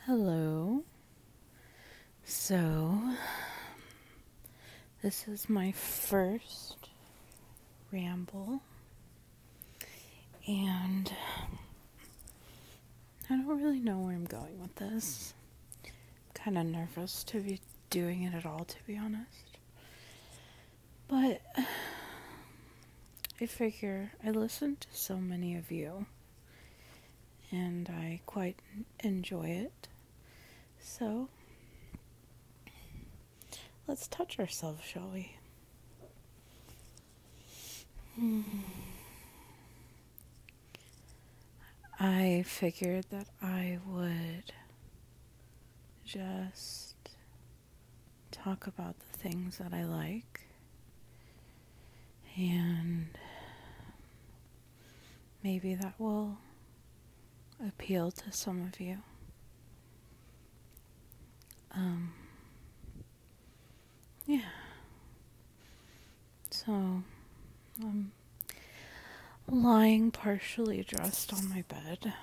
Hello. So, this is my first ramble, and I don't really know where I'm going with this. I'm kind of nervous to be doing it at all, to be honest. But I figure I listen to so many of you, and I quite enjoy it. So, let's touch ourselves, shall we? I figured that I would just talk about the things that I like, and maybe that will appeal to some of you. Yeah. So, I'm lying partially dressed on my bed.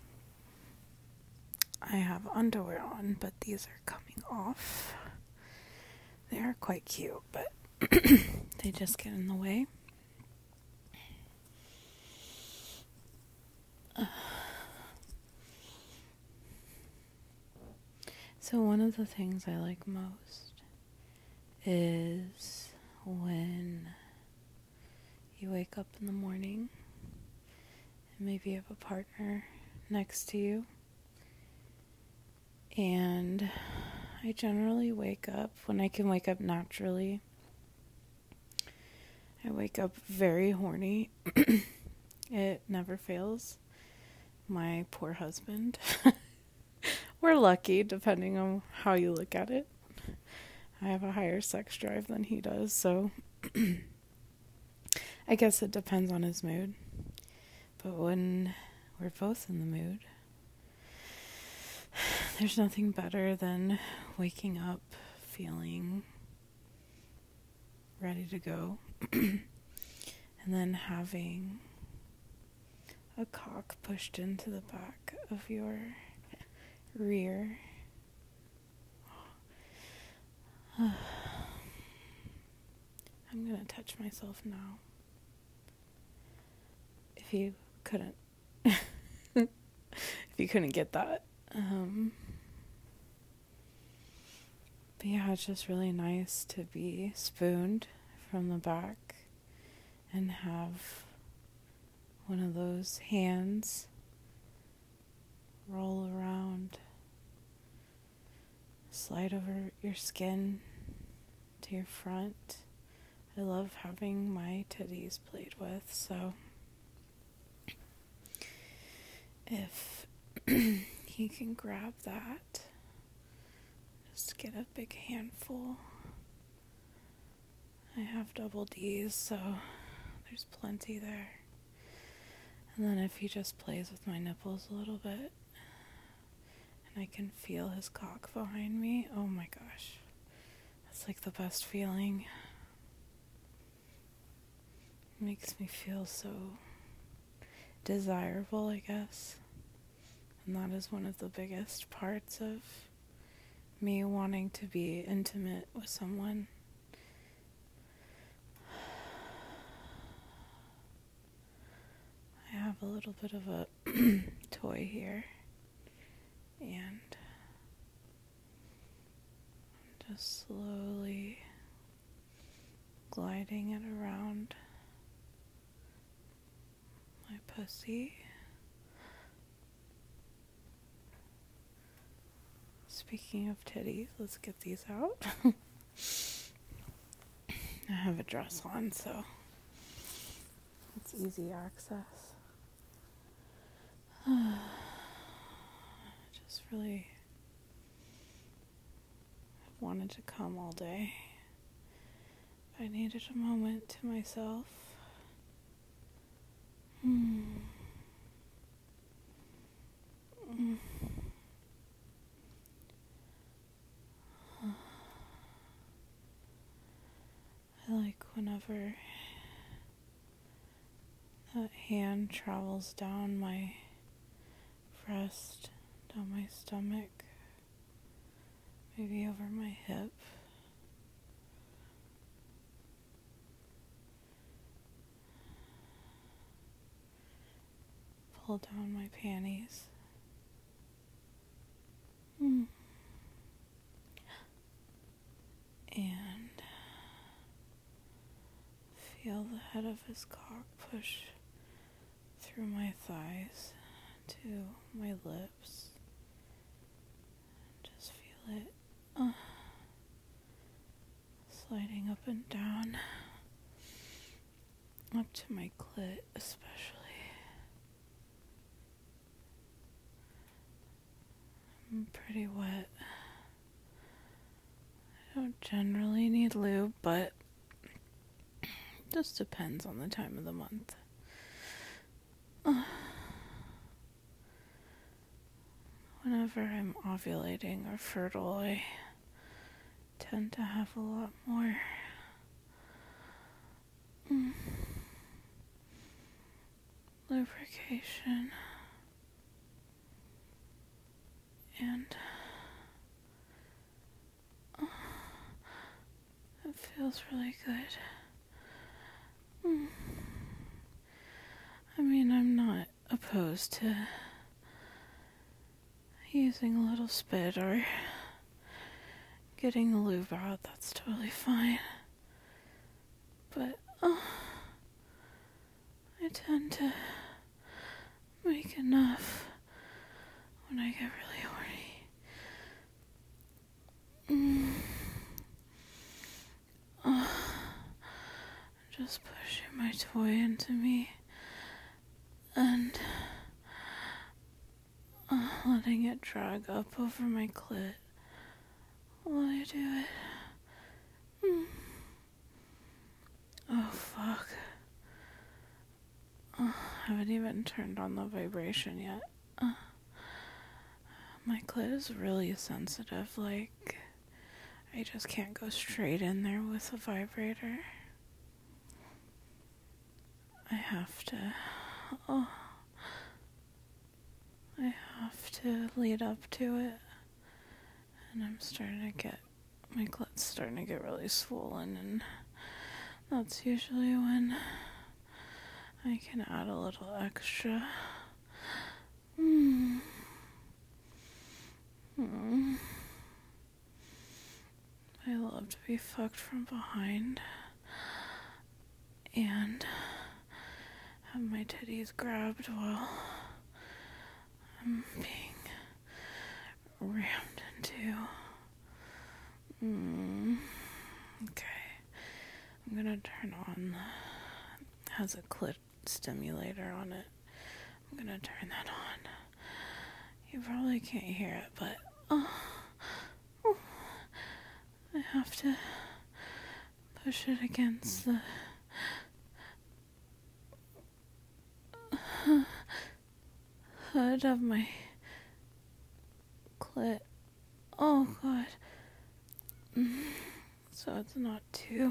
I have underwear on, but these are coming off. They are quite cute, but they just get in the way. So one of the things I like most is when you wake up in the morning and maybe you have a partner next to you. And I generally wake up when I can wake up naturally. I wake up very horny. It never fails. My poor husband. We're lucky, depending on how you look at it. I have a higher sex drive than he does, so I guess it depends on his mood. But when we're both in the mood, there's nothing better than waking up feeling ready to go and then having a cock pushed into the back of your rear. I'm gonna touch myself now. If you couldn't get that. But yeah, it's just really nice to be spooned from the back and have one of those hands roll around, slide over your skin to your front. I love having my titties played with, so if you can grab that, just get a big handful. I have double D's, so there's plenty there. And then if he just plays with my nipples a little bit, and I can feel his cock behind me, oh my gosh, that's like the best feeling. It makes me feel so desirable, I guess. And that is one of the biggest parts of me wanting to be intimate with someone. I have a little bit of a toy here, and I'm just slowly gliding it around my pussy. Speaking of titties, let's get these out. I have a dress on, so it's easy access. Just really wanted to come all day. I needed a moment to myself. I like whenever that hand travels down my breast, down my stomach, maybe over my hip. Pull down my panties. And feel the head of his cock push through my thighs to my lips. Just feel it sliding up and down, up to my clit especially. I'm pretty wet. I don't generally need lube, but it just depends on the time of the month. Whenever I'm ovulating or fertile, I tend to have a lot more lubrication, and it feels really good. I mean, I'm not opposed to using a little spit or getting the lube out. That's totally fine. But I tend to make enough when I get really horny. Just pushing my toy into me and letting it drag up over my clit while I do it. Oh, fuck. I haven't even turned on the vibration yet. My clit is really sensitive, like, I just can't go straight in there with a vibrator. I have to lead up to it, and my clit's starting to get really swollen, and that's usually when I can add a little extra. I love to be fucked from behind and have my titties grabbed while I'm being rammed into. Okay. I'm gonna turn on it has a clit stimulator on it. I'm gonna turn that on. You probably can't hear it, but I have to push it against the hood of my clit. Oh god. So it's not too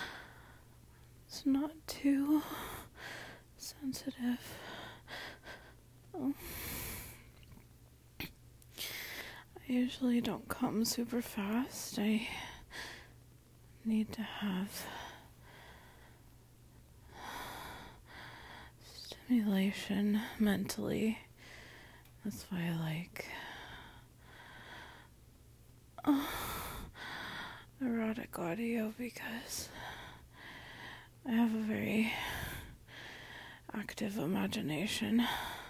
sensitive. I usually don't come super fast. I need to have stimulation mentally. That's why I like erotic audio, because I have a very active imagination.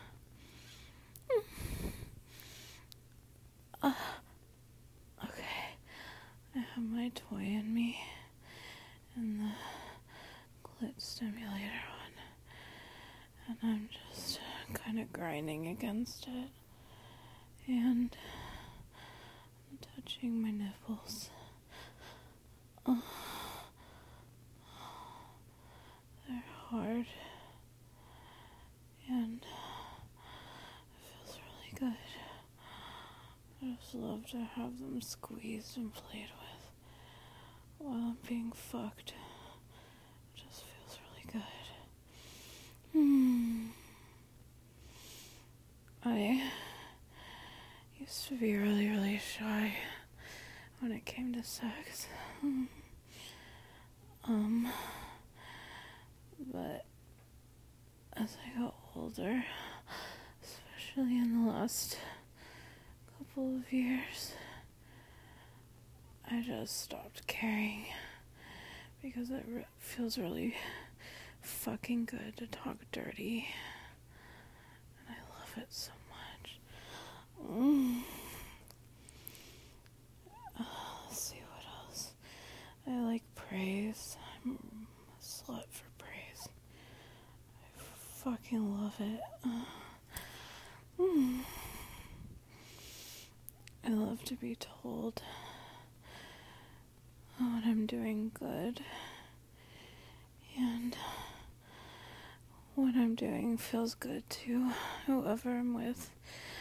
Okay, I have my toy in me and the clit stimulator on, and I'm just kind of grinding against it and touching my nipples. They're hard and it feels really good. I just love to have them squeezed and played with while I'm being fucked. It just feels really good. I used to be really, really shy when it came to sex. But as I got older, especially in the last couple of years, I just stopped caring because it feels really fucking good to talk dirty, and I love it so much. Let's see what else. I like praise. I'm a slut for praise. I fucking love it. I love to be told when I'm doing good, and what I'm doing feels good to whoever I'm with.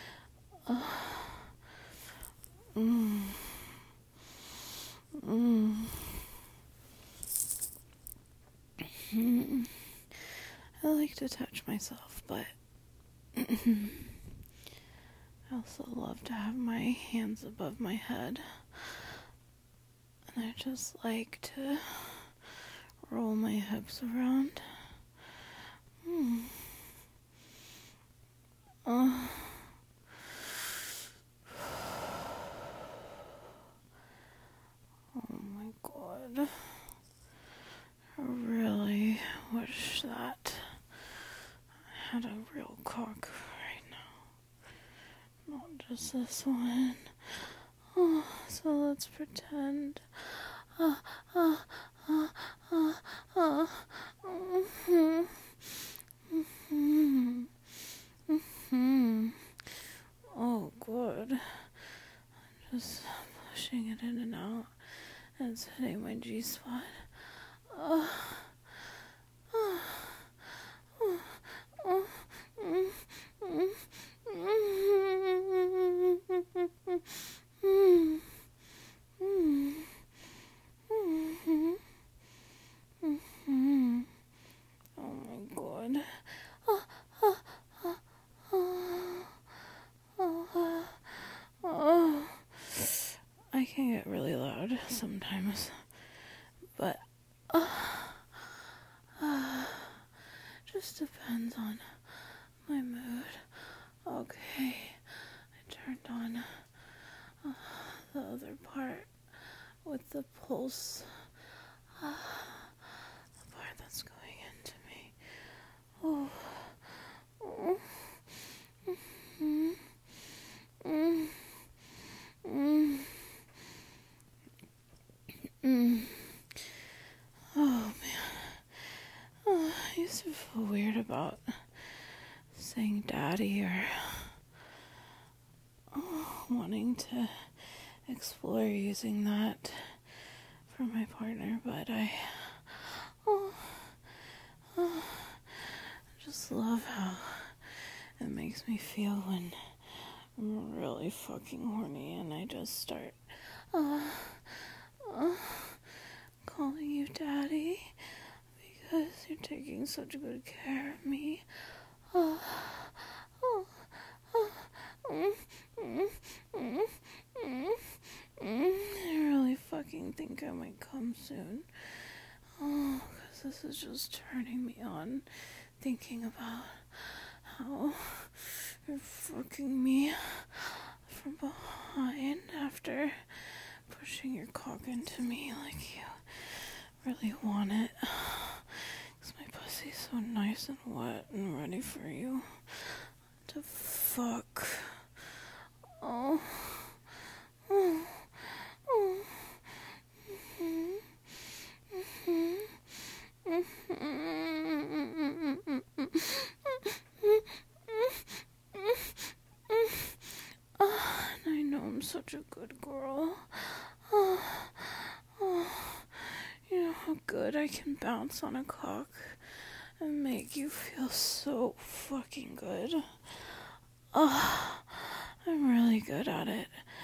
I like to touch myself, but I also love to have my hands above my head, and I just like to roll my hips around. Oh my god. I really wish that I had a real cock right now. Not just this one. So let's pretend. Oh, good. I'm just pushing it in and out, and it's hitting my G-spot. Oh my god. I can get really loud sometimes, but just depends on my mood. Okay, I turned on the other part with the pulse, the part that's going into me. Oh man, I used to feel weird about saying daddy or wanting to explore using that for my partner, but I just love how it makes me feel when I'm really fucking horny and I just start calling you daddy because you're taking such good care of me. I really fucking think I might come soon. Because this is just turning me on, thinking about how you're fucking me from behind after pushing your cock into me like you really want it. Because my pussy's so nice and wet and ready for you to fuck. I know I'm such a good girl. You know how good I can bounce on a cock and make you feel so fucking good. I'm really good at it.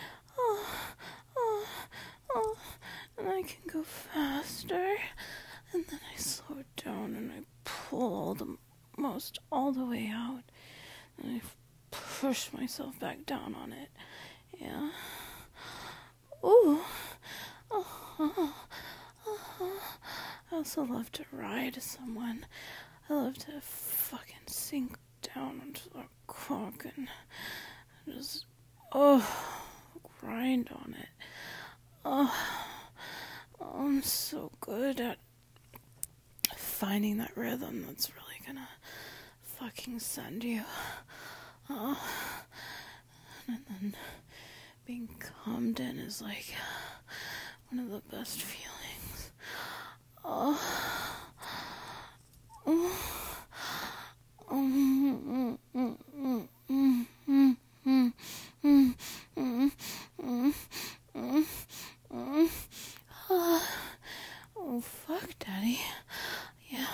And I can go faster, and then I slow it down and I pull all the way out, and I push myself back down on it. Yeah. Ooh. I also love to ride someone. I love to fucking sink down onto their cock and just, grind on it. I'm so good at finding that rhythm that's really gonna fucking send you. And then being calmed in is like one of the best feelings. Oh, fuck, Daddy. Yeah.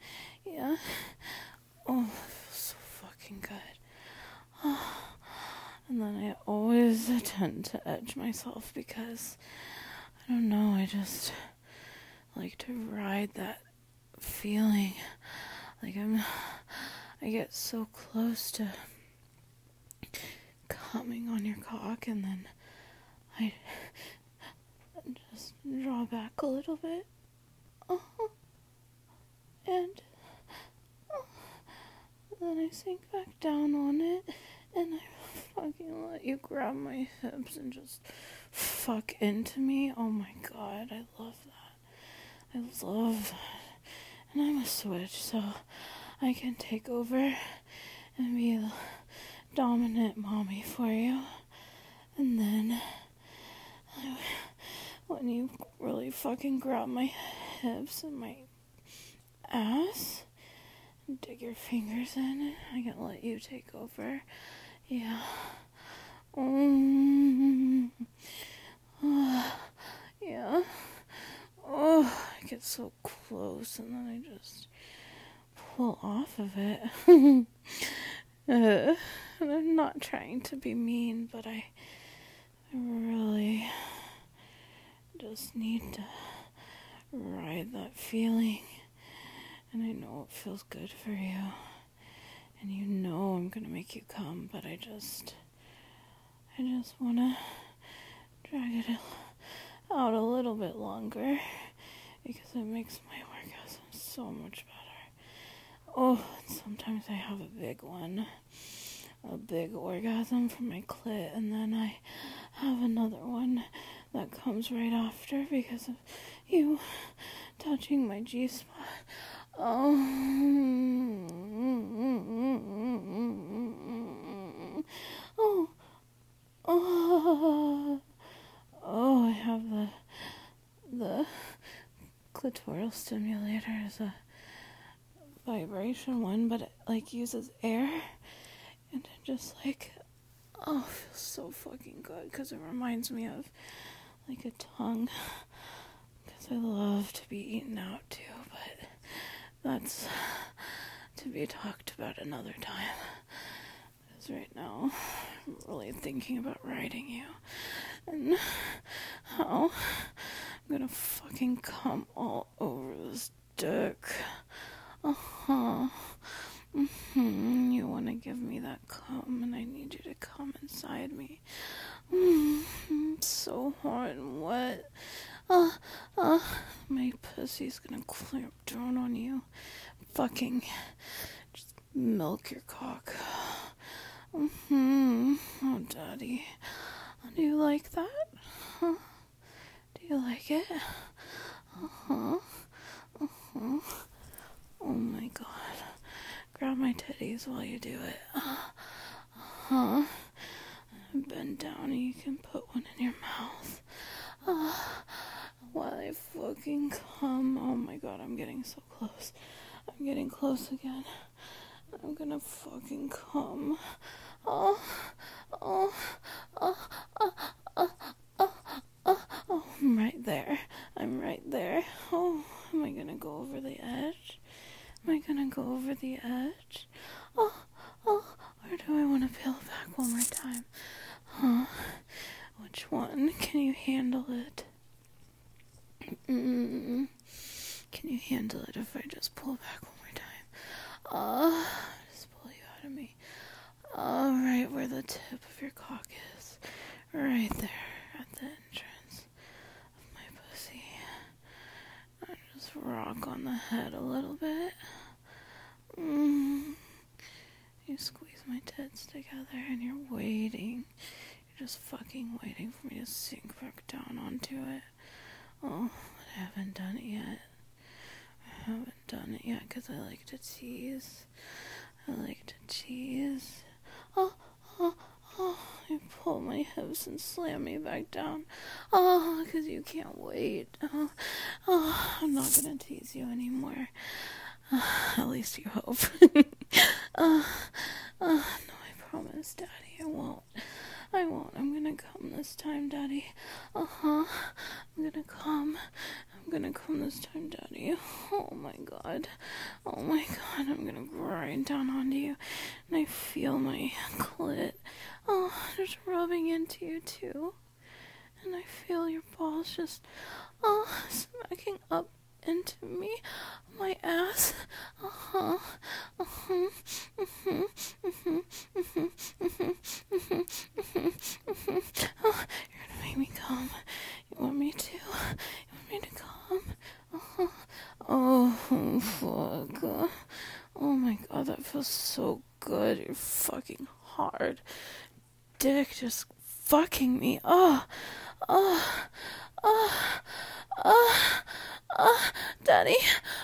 Oh, it feels so fucking good. And then I always tend to edge myself because, I don't know, I just like to ride that feeling. Like I get so close to coming on your cock and then I just draw back a little bit. And then I sink back down on it and I fucking let you grab my hips and just fuck into me. Oh my god, I love that. I love that. And I'm a switch, so I can take over and be the dominant mommy for you. And then when you really fucking grab my hips and my ass and dig your fingers in, I can let you take over. Yeah. Yeah. Oh, I get so close and then I just pull off of it. And I'm not trying to be mean, but I really just need to ride that feeling. And I know it feels good for you. And you know I'm gonna make you come, but I just wanna drag it out a little bit longer because it makes my orgasm so much better. Oh, and sometimes I have a big orgasm from my clit, and then I have another one that comes right after because of you touching my G-spot. Oh, I have the clitoral stimulator as a vibration one, but it like uses air, and it just like, it feels so fucking good because it reminds me of like a tongue, because I love to be eaten out too, but that's to be talked about another time, because right now I'm really thinking about writing you and how I'm gonna fucking come all over this dick. You wanna give me that cum, and I need you to come inside me. It's so hot and wet. My pussy's gonna clamp down on you. Fucking just milk your cock. Oh, Daddy. Do you like that? Huh? Do you like it? Oh my god. Grab my titties while you do it. Bend down and you can put one in your mouth. While I fucking come. Oh my god, I'm getting so close. I'm getting close again. I'm gonna fucking come. I'm right there. I'm right there. Oh, am I gonna go over the edge? Am I gonna go over the edge? Or do I want to peel back one more time? Which one? Can you handle it? Can you handle it if I just pull back one more time? Just pull you out of me. Right where the tip of your cock is. Right there at the entrance of my pussy. rock on the head a little bit. You squeeze my tits together and you're waiting. You're just fucking waiting for me to sink back down onto it. Oh, but I haven't done it yet. I haven't done it yet because I like to tease. Oh, you pull my hips and slam me back down. Oh, because you can't wait. I'm not going to tease you anymore. At least you hope. No, I promise, Daddy, I won't. I'm gonna come this time, Daddy. I'm gonna come this time, Daddy. Oh my God, I'm gonna grind down onto you, and I feel my clit, just rubbing into you too, and I feel your balls just, smacking up into me, my ass. You're gonna make me come. You want me to? Come? Oh, fuck. Oh my God, that feels so good. You're fucking hard. Dick just fucking me. Daddy.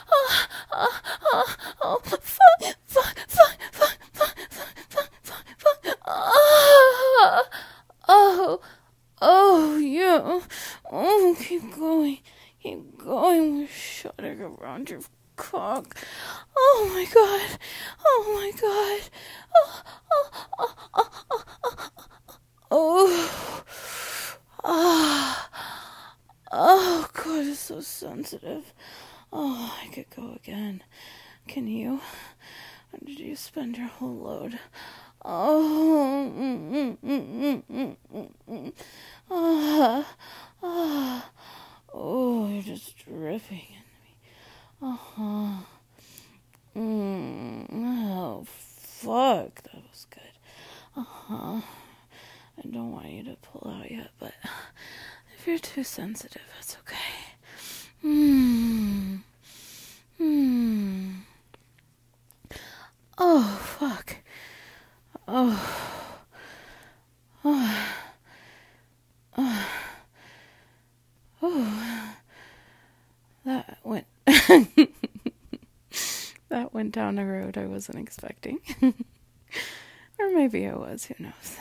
Yeah. Oh, keep going with shutting around your cock. Oh my God. Oh, God, it's so sensitive. Oh, I could go again. Can you? Or did you spend your whole load? Oh, you're just dripping into me. Oh, fuck, that was good. I don't want you to pull out yet, but if you're too sensitive, that's okay. Oh, fuck. That went down a road I wasn't expecting. Or maybe I was, who knows.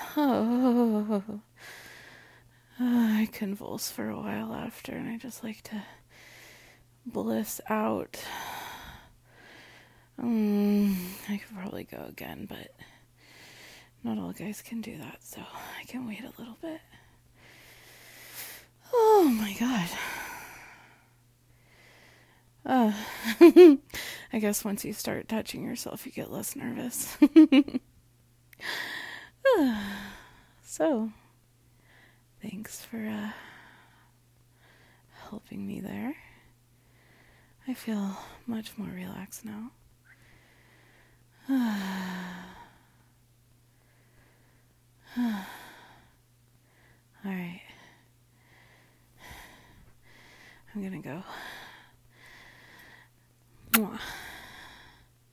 I convulse for a while after, and I just like to bliss out. I could probably go again, but not all guys can do that, so I can wait a little bit. Oh my God. I guess once you start touching yourself, you get less nervous. So, thanks for helping me there. I feel much more relaxed now. Alright. I'm gonna go. Mwah.